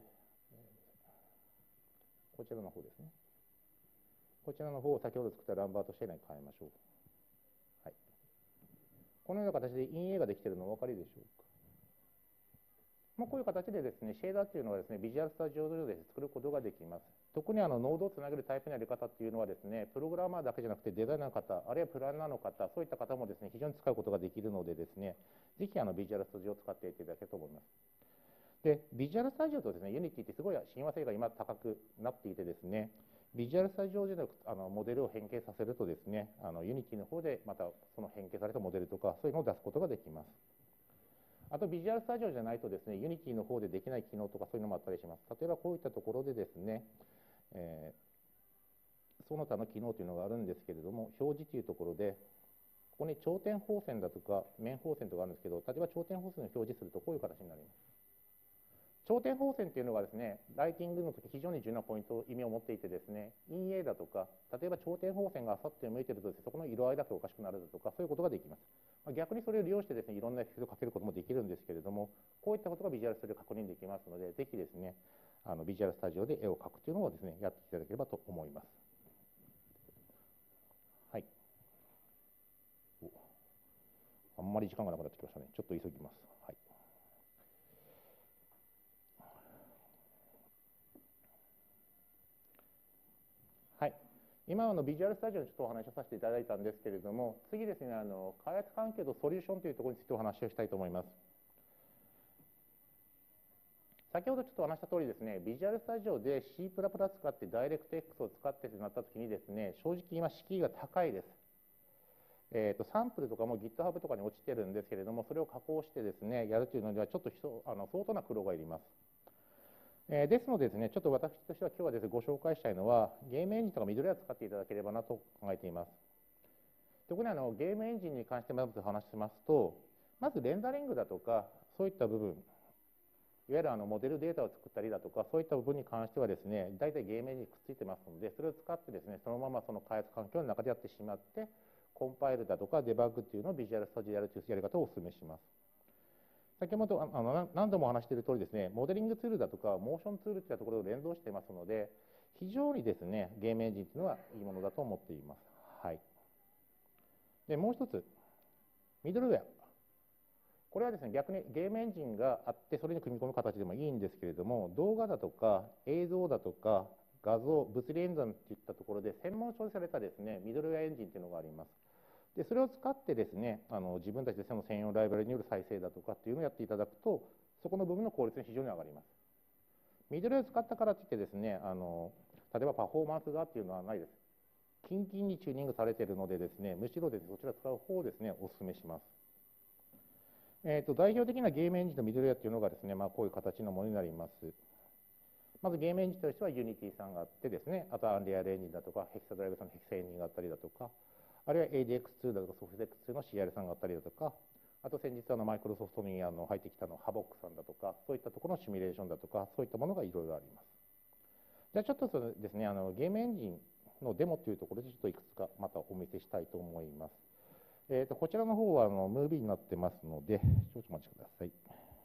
こちらの方ですね。こちらの方を先ほど作ったランバートシェーダーに変えましょう。はい。このような形で陰影ができているのお分かりでしょうか。まあ、こういう形でですね、シェーダーっていうのはですね、ビジュアルスタジオ上で作ることができます。特にあのノードをつなげるタイプのやり方っていうのはですね、プログラマーだけじゃなくてデザイナーの方、あるいはプランナーの方、そういった方もですね、非常に使うことができるのでですね、ぜひあのビジュアルスタジオを使っていただければと思います。で、ビジュアルスタジオとですね、ユニティってすごい親和性が今高くなっていてですね、ビジュアルスタジオでのあのモデルを変形させるとですね、あのユニティの方でまたその変形されたモデルとか、そういうのを出すことができます。あと、ビジュアルスタジオじゃないとですね、ユニティの方でできない機能とかそういうのもあったりします。例えばこういったところでですね、えー、その他の機能というのがあるんですけれども、表示というところで、ここに頂点放線だとか面放線とかあるんですけど、例えば頂点放線を表示するとこういう形になります。頂点放線というのはですね、ライティングの時非常に重要なポイント、意味を持っていてですね、陰影だとか、例えば頂点放線があさって向いているとですね、そこの色合いだけおかしくなるだとか、そういうことができます。まあ、逆にそれを利用してですね、いろんなエフェクトをかけることもできるんですけれども、こういったことがビジュアルスタジオで確認できますので、ぜひですね、あのビジュアルスタジオで絵を描くというのをですね、やっていただければと思います。はい。あんまり時間がなくなってきましたね。ちょっと急ぎます。はい。はい、今のビジュアルスタジオでちょっとお話をさせていただいたんですけれども、次ですね、あの開発環境とソリューションというところについてお話をしたいと思います。先ほどちょっとお話した通りですね、ビジュアルスタジオで C++ 使ってダイレクト X を使ってとなったときにですね、正直今敷居が高いです。えーと、サンプルとかも GitHub とかに落ちてるんですけれども、それを加工してですね、やるというのにはちょっとあの相当な苦労がいります。えー、ですのでですね、ちょっと私としては今日はですね、ご紹介したいのは、ゲームエンジンとかミドルウェアを使っていただければなと考えています。特にあのゲームエンジンに関してまず話しますと、まずレンダリングだとか、そういった部分、いわゆるあのモデルデータを作ったりだとか、そういった部分に関してはですね、大体ゲームエンジンにくっついてますので、それを使ってですね、そのままその開発環境の中でやってしまって、コンパイルだとかデバッグっていうのをビジュアルスタジオでやるというやり方をお勧めします。先ほどあの何度もお話している通りですね、モデリングツールだとか、モーションツールといったところを連動していますので、非常にですね、ゲームエンジンというのはいいものだと思っています。はい。で、もう一つ、ミドルウェア。これはですね、逆にゲームエンジンがあって、それに組み込む形でもいいんですけれども、動画だとか映像だとか画像、物理演算といったところで専門処理されたですね、ミドルウェアエンジンというのがあります。でそれを使ってですね、あの自分たちでその専用ライブラリによる再生だとかっていうのをやっていただくと、そこの部分の効率が非常に上がります。ミドルウェアを使ったからといってですね、あの例えばパフォーマンスがっていうのはないです。キンキンにチューニングされているのでですね、むしろですね、そちらを使う方をですね、お勧めします。えーと、代表的なゲームエンジンのミドルウェアっていうのがですね、まあ、こういう形のものになります。まずゲームエンジンとしては Unity さんがあってですね、あとは Unreal エンジンだとか、ヘキサドライブさんのヘキサエンジンがあったりだとか、あるいは エーディーエックスツー だとか ソフトエックスツー の シーアール さんがあったりだとか、あと先日あのマイクロソフトにあの入ってきたのハボックさんだとか、そういったところのシミュレーションだとか、そういったものがいろいろあります。じゃあちょっとそのですね、あのゲームエンジンのデモというところでちょっといくつかまたお見せしたいと思います。えーと、こちらの方はあのムービーになってますので、少々お待ちください。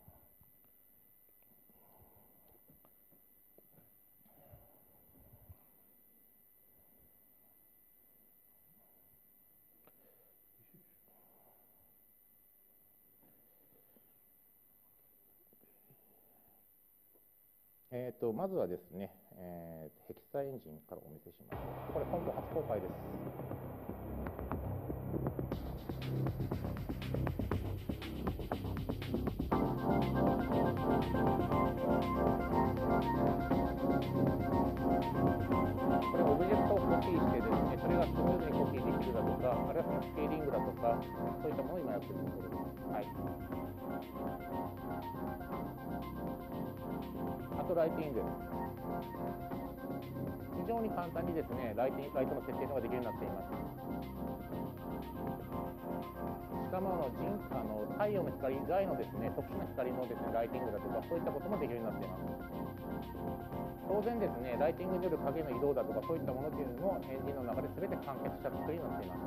えーと、まずはですね、えー、ヘキサエンジンからお見せします。これ本当初公開です。これオブジェクトをコピーしてですね、それがスムーズにコピーできるだとか、あるいはそのスケーリングだとか、そういったものを今やっているところです。はい。あとライティング。非常に簡単にですね、ライティング、ライトの設定ができるようになっています。しかなものの人あの太陽の光以外のですね特殊な光のですねライティングだとかそういったこともできるようになっています。当然ですねライティングによる影の移動だとかそういったものというのもエンジンの中で全て完結した作りになっています。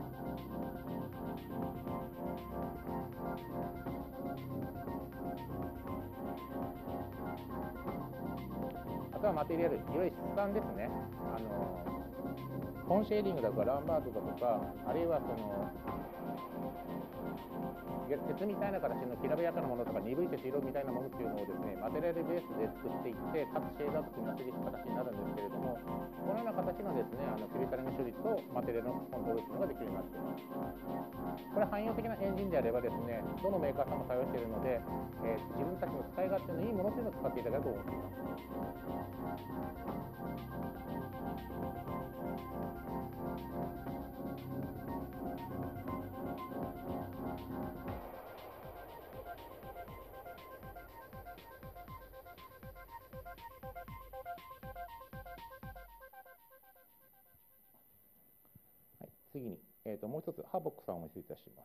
あとはマテリアル、いわゆる質感ですね。あのコンシェーディングだとかランバートだとか、あるいはその鉄みたいな形のきらびやかなものとか鈍い鉄色みたいなものっていうのをですねマテリアルベースで作っていって各シェーダーと組み合わせていく形になるんですけれども、このような形のですねあのクリタリング処理とマテリアルのコントロールというのができるようになっています。これ汎用的なエンジンであればですねどのメーカーさんも対応しているので、えー、自分たちの使い勝手のいいものというのを使っていただけると思っています。次に、えー、ともう一つ、ハーボックさんをお見せいたします。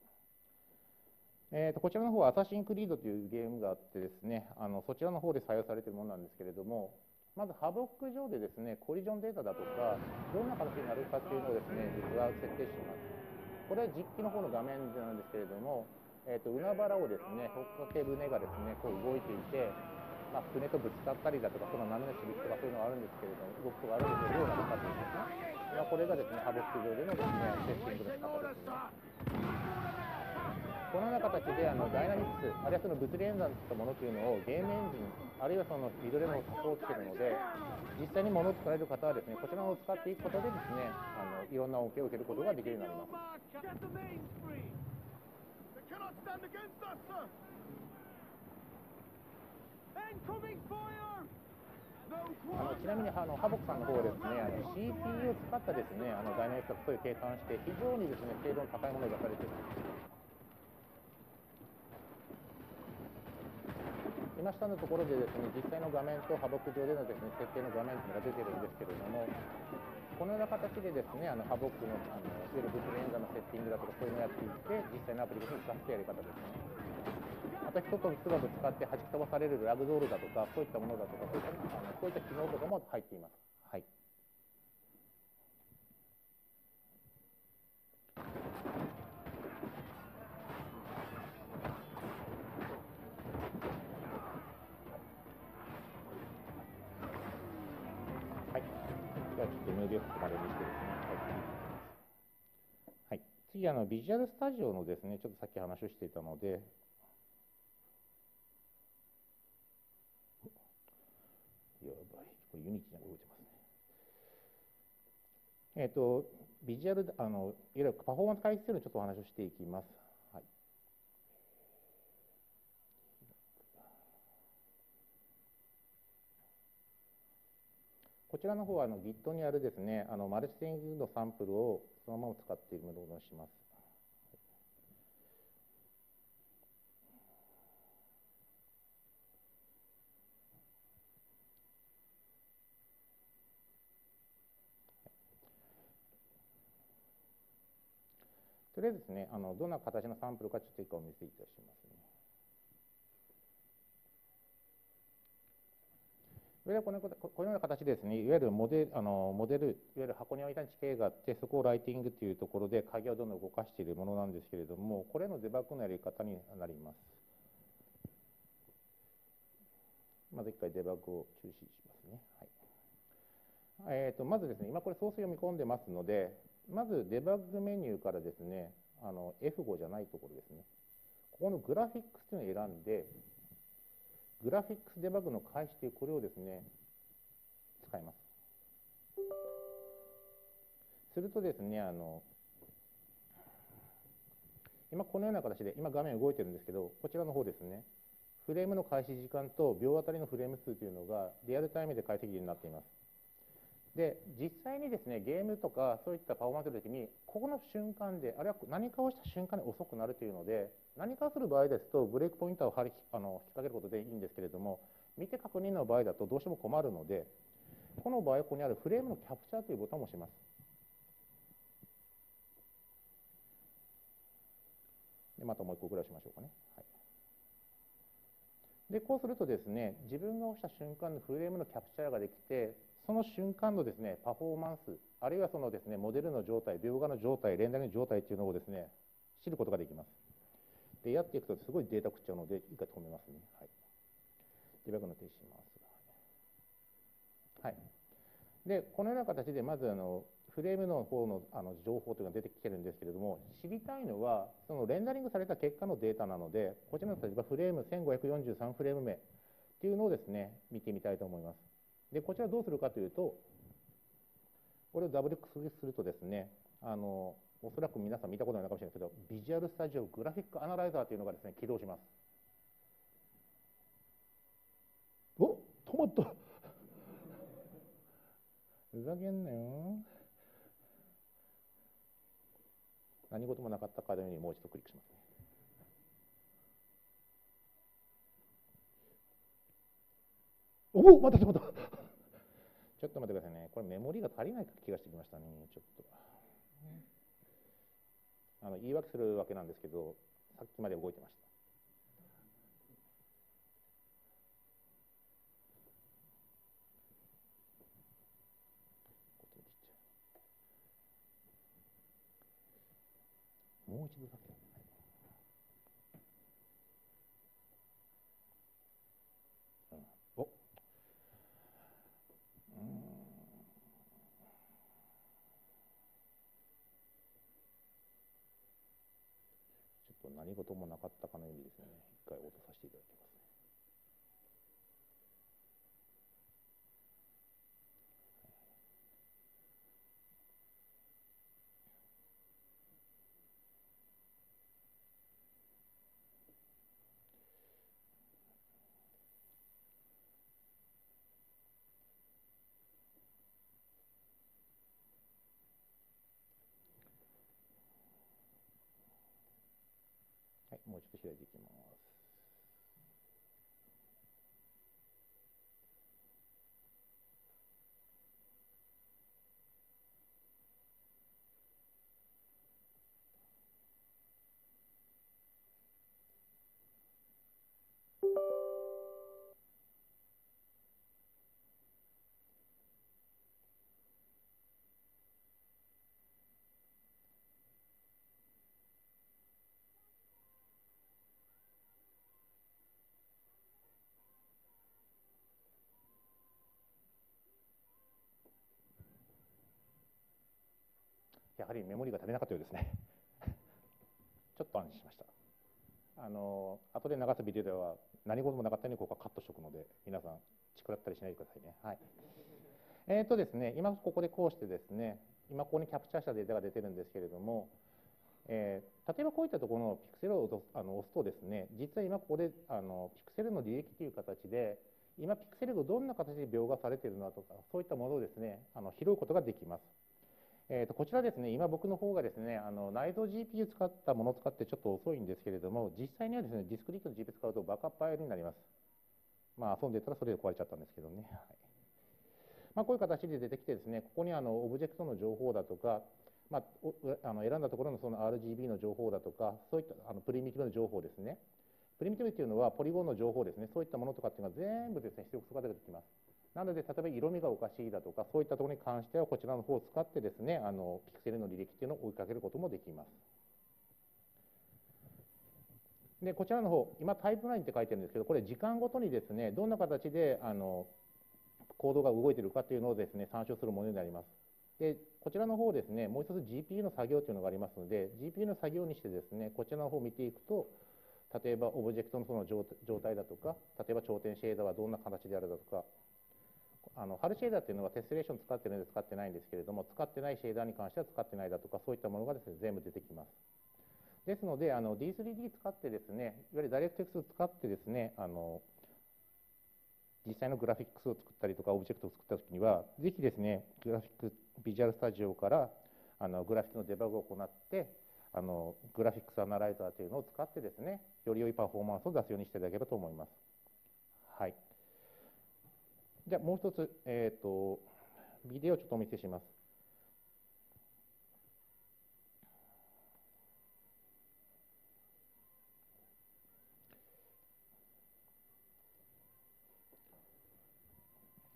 えー、とこちらの方は、アサシンクリードというゲームがあってですね、あのそちらの方で採用されているものなんですけれども、まず、ハボック上でですね、コリジョンデータだとか、どんな形になるかというのをですね、実は設定します。これは実機の方の画面なんですけれども、えー、と海原をですね、追っかけ船がですね、こう動いていて、まあ、船とぶつかったりだとか、その波のしぶきとかそういうのがあるんですけれども、動くとかあるんですけど、どうなるかというですね。まあ、これがですね、ハボック上でのですね、セッティングの仕方ですね。このような形であのダイナミクス、あるいはその物理演算といったものというのをゲームエンジン、あるいはそのミドレームをサポートしているので、実際にものを作られる方はですね、こちらを使っていくことでですね、あのいろんな恩恵を受けることができるようになります。あのちなみにあのハボックさんの方はですね、あの シーピーユー を使ったですね、あのダイナミクスを計算して、非常にですね、精度の高いものが出されています。今下のところでですね、実際の画面とハボック上でのですね、設定の画面というのが出てるんですけれども、このような形でですね、あのハボックのあのいわゆる物理演算のセッティングだとかそういうのをやっていって、実際のアプリケーションに使ってやり方ですね。また人と人と使って弾き飛ばされるラグドールだとか、そういったものだとか、そういったあのこういった機能とかも入っています。はい。はい。じゃあちょっとムービーをここまでにしてですね。はい。はい、次あのビジュアルスタジオのですね、ちょっとさっき話をしていたので。やばい、これユニティが動いてますね。えっ、ー、と、ビジュアル、あの、いわゆるパフォーマンス解析というのをちょっとお話をしていきます。はい。こちらの方はあの Git にあるですね、あのマルチテイングのサンプルをそのまま使っているものをします。とりあえずですね、あのどんな形のサンプルかちょっと一回お見せいたしますね。いわゆるこのこのような形でですね、いわゆるモデル、あのモデル、いわゆる箱に置いた地形があって、そこをライティングというところで鍵をどんどん動かしているものなんですけれども、これのデバッグのやり方になります。まず一回デバッグを中止しますね。はい。えー、とまずですね、今これソース読み込んでますので、まずデバッグメニューからですね、あの エフご じゃないところですね、ここのグラフィックスというのを選んで、グラフィックスデバッグの開始というこれをですね、使います。するとですね、あの今このような形で、今画面動いてるんですけど、こちらの方ですね、フレームの開始時間と秒あたりのフレーム数というのがリアルタイムで解析になっています。で、実際にですね、ゲームとかそういったパフォーマンスの時に、ここの瞬間で、あるいは何かをした瞬間に遅くなるというので、何かをする場合ですと、ブレイクポインターを貼りあの引っ掛けることでいいんですけれども、見て確認の場合だとどうしても困るので、この場合、ここにあるフレームのキャプチャーというボタンを押します。 でまたもういっこぐらいしましょうかね。はい、でこうするとですね、自分が押した瞬間のフレームのキャプチャーができて、その瞬間のですね、パフォーマンス、あるいはそのですね、モデルの状態、描画の状態、レンダリングの状態というのをですね、知ることができます。で、やっていくとすごいデータ食っちゃうので、一回止めますね。はい。デバッグの停止します。はい。で、このような形で、まずあのフレームの方のあの情報というのが出てきてるんですけれども、知りたいのは、そのレンダリングされた結果のデータなので、こちらの例えばフレームせんごひゃくよんじゅうさんフレーム目っていうのをですね、見てみたいと思います。で、こちらどうするかというと、これをダブルクリックするとですね、あのおそらく皆さん見たことないかもしれないですけど、ビジュアルスタジオグラフィックアナライザーというのがですね、起動します。お、止まった。ふざけんなよ。何事もなかったかのようにもう一度クリックしますね。おお、また止まった。ちょっと待ってくださいね。これメモリが足りない気がしてきましたね。ちょっと。あの言い訳するわけなんですけど、さっきまで動いてました。もう一度だけ。はい、うん、お、うん、ちょっと何事もなかったかのようにですね、一回落とさせていただきます。はい、もう一度開いていきます。やはりメモリが足りなかったようですね。ちょっと安心しました。あの後で流すビデオでは何事もなかったようにここはカットしておくので、皆さんチクらったりしないでくださいね。はい。えーとですね、今ここでこうしてですね、今ここにキャプチャーしたデータが出てるんですけれども、えー、例えばこういったところのピクセルをあの押すとですね、実は今ここであのピクセルの履歴という形で、今ピクセルがどんな形で描画されているのかとか、そういったものをですね、あの拾うことができます。えー、とこちらですね、今僕の方がですね、あの内蔵 ジーピーユー 使ったものを使ってちょっと遅いんですけれども、実際にはですね、ディスクリートの ジーピーユー 使うとバカップファイルになります。まあ遊んでたらそれで壊れちゃったんですけどね。はい、まあ、こういう形で出てきてですね、ここにあのオブジェクトの情報だとか、まあ、あの選んだところのその アールジービー の情報だとか、そういったあのプリミティブの情報ですね。プリミティブというのはポリゴンの情報ですね、そういったものとかっていうのが全部ですね、出力することができます。なので、例えば色味がおかしいだとか、そういったところに関しては、こちらの方を使ってですね、あのピクセルの履歴っていうのを追いかけることもできます。で、こちらの方、今タイプラインって書いてるんですけど、これ時間ごとにですね、どんな形であのコードが動いているかというのをですね、参照するものになります。で、こちらの方ですね、もう一つ ジーピーユー の作業というのがありますので、ジーピーユー の作業にしてですね、こちらの方を見ていくと、例えばオブジェクトのその状態だとか、例えば頂点シェーダーはどんな形であるだとか、あのハルシェーダーっていうのはテストレーション使ってるので使ってないんですけれども、使ってないシェーダーに関しては使ってないだとか、そういったものがですね、全部出てきます。ですので、あの ディースリーディー 使ってですね、いわゆるダイレクトテクストを使ってですね、あの実際のグラフィックスを作ったりとか、オブジェクトを作ったときには、ぜひですね、グラフィックビジュアルスタジオからあのグラフィックのデバッグを行って、あのグラフィックスアナライザーというのを使ってですね、より良いパフォーマンスを出すようにしていただければと思います。はい。じゃあもう一つ、えーと、ビデオをちょっとお見せします。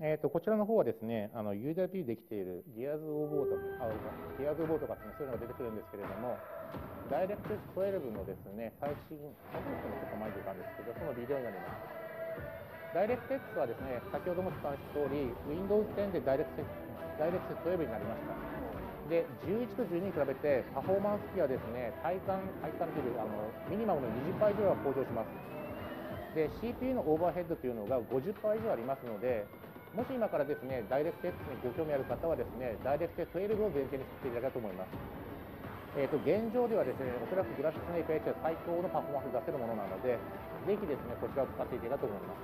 えー、とこちらの方はですね、あの ユーダブリュー できている Gears of War とか、Gears of War とかですね、そういうのが出てくるんですけれども、ダイレクトじゅうにのですね、最新、最新のちょっと前に出たんですけど、そのビデオになります。ダイレクト X はですね、先ほども伝えた通り、Windows テンでダイレクトダイレクトじゅうにになりました。で、じゅういちとじゅうにに比べて、パフォーマンス比はですね、体感、体感というあのミニマムのにじゅっパーセント以上は向上します。で、シーピーユー のオーバーヘッドというのが ごじゅっパーセント 以上ありますので、もし今からですね、ダイレクト X にご興味ある方はですね、ダイレクトじゅうにを前提に作っていただけたと思います。えー、と現状ではですね、おそらくグラフィックの エーピーアイ は最高のパフォーマンスを出せるものなので、ぜひですね、こちらを使っていただけたと思います。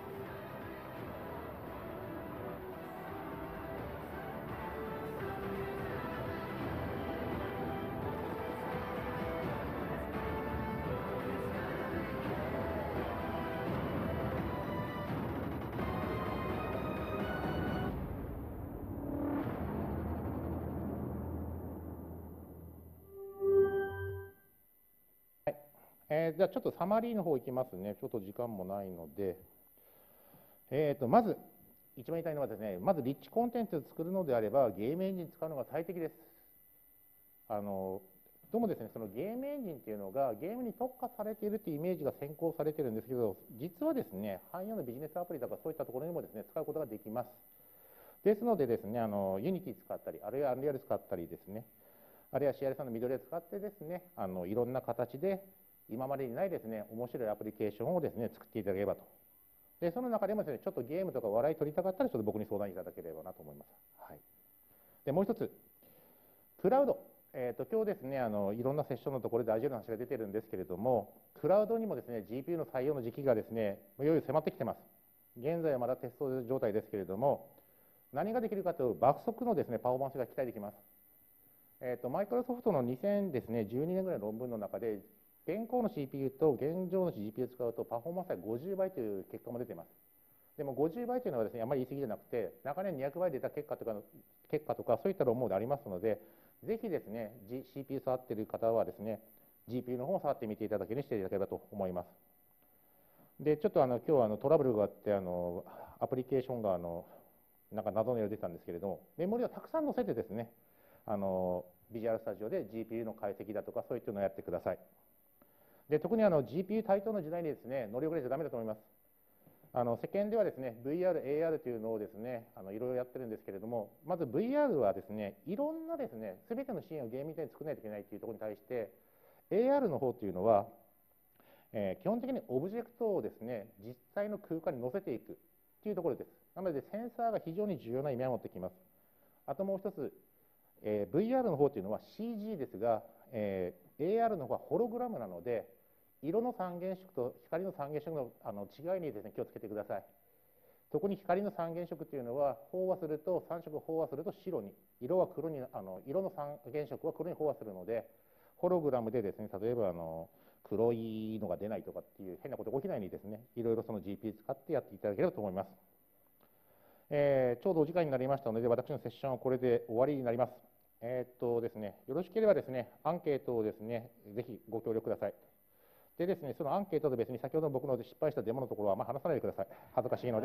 えー、じゃあちょっとサマリーの方いきますね。ちょっと時間もないので、えー、とまず一番言いたいのはですね、まずリッチコンテンツを作るのであれば、ゲームエンジン使うのが最適です。あのどうもですね、そのゲームエンジンっていうのがゲームに特化されているというイメージが先行されているんですけど、実はですね、汎用のビジネスアプリとかそういったところにもですね、使うことができます。ですのでですね、あの Unity 使ったり、あるいは Unreal 使ったりですね、あるいは シーアール さんのミドルを使ってですね、あのいろんな形で今までにないですね、面白いアプリケーションをですね、作っていただければと。で、その中でもですね、ちょっとゲームとか笑い取りたかったら、ちょっと僕に相談いただければなと思います。はい。で、もう一つ、クラウド。えー、と今日ですね、あのいろんなセッションのところで Azure の話が出てるんですけれども、クラウドにもですね、ジーピーユー の採用の時期がですね、いよいよ迫ってきてます。現在はまだテスト状態ですけれども、何ができるかというと、爆速のですね、パフォーマンスが期待できます。えー、とマイクロソフトのにせんじゅうにねんぐらいの論文の中で、現行の シーピーユー と現状の ジーピーユー を使うと、パフォーマンスがごじゅうばいという結果も出ています。でもごじゅうばいというのはですね、あまり言い過ぎじゃなくて、中年にひゃくばい出た結果とか結果とか、そういった論文でありますので、ぜひですね、G、シーピーユー 触っている方はですね、ジーピーユー の方を触ってみていただけるようにしていただければと思います。で、ちょっとあの今日はあのトラブルがあって、あのアプリケーションがあのなんか謎の色出たんですけれども、メモリをたくさん載せてですね、あのビジュアルスタジオで ジーピーユー の解析だとか、そういったのをやってください。で、特にあの ジーピーユー 台頭の時代にですね、乗り遅れちゃダメだと思います。あの世間ではですね、ブイアール、エーアール というのをですね、あのいろいろやってるんですけれども、まず ブイアール はですね、いろんなですね、すべてのシーンをゲームみたいに作らないといけないというところに対して、エーアール の方というのは、えー、基本的にオブジェクトをですね、実際の空間に載せていくというところです。なので、センサーが非常に重要な意味を持ってきます。あともう一つ、えー、ブイアール の方というのは シージー ですが、えー、エーアール の方はホログラムなので、色の三原色と光の三原色のあの違いにですね、気をつけてください。特に光の三原色というのは、飽和すると、さん色飽和すると白に、色は黒に、あの色の三原色は黒に飽和するので、ホログラムでですね、例えばあの黒いのが出ないとかっていう変なことが起きないようにですね、いろいろその ジーピーユー 使ってやっていただければと思います。えー、ちょうどお時間になりましたので、私のセッションはこれで終わりになります。えー、っとですね、よろしければですね、アンケートをですね、ぜひご協力ください。でですね、そのアンケートと別に先ほど僕の失敗したデモのところはあんま話さないでください。恥ずかしいので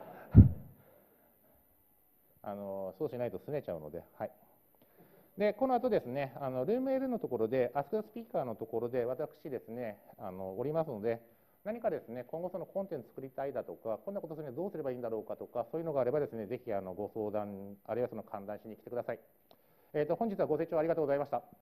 あのそうしないと拗ねちゃうので。はい、でこの後ですね、あのルーム L のところで、アスクスピーカーのところで私ですね、あのおりますので、何かですね、今後そのコンテンツ作りたいだとか、こんなことするにはどうすればいいんだろうかとか、そういうのがあればですね、ぜひあのご相談、あるいはその歓談しに来てください。えーと、本日はご清聴ありがとうございました。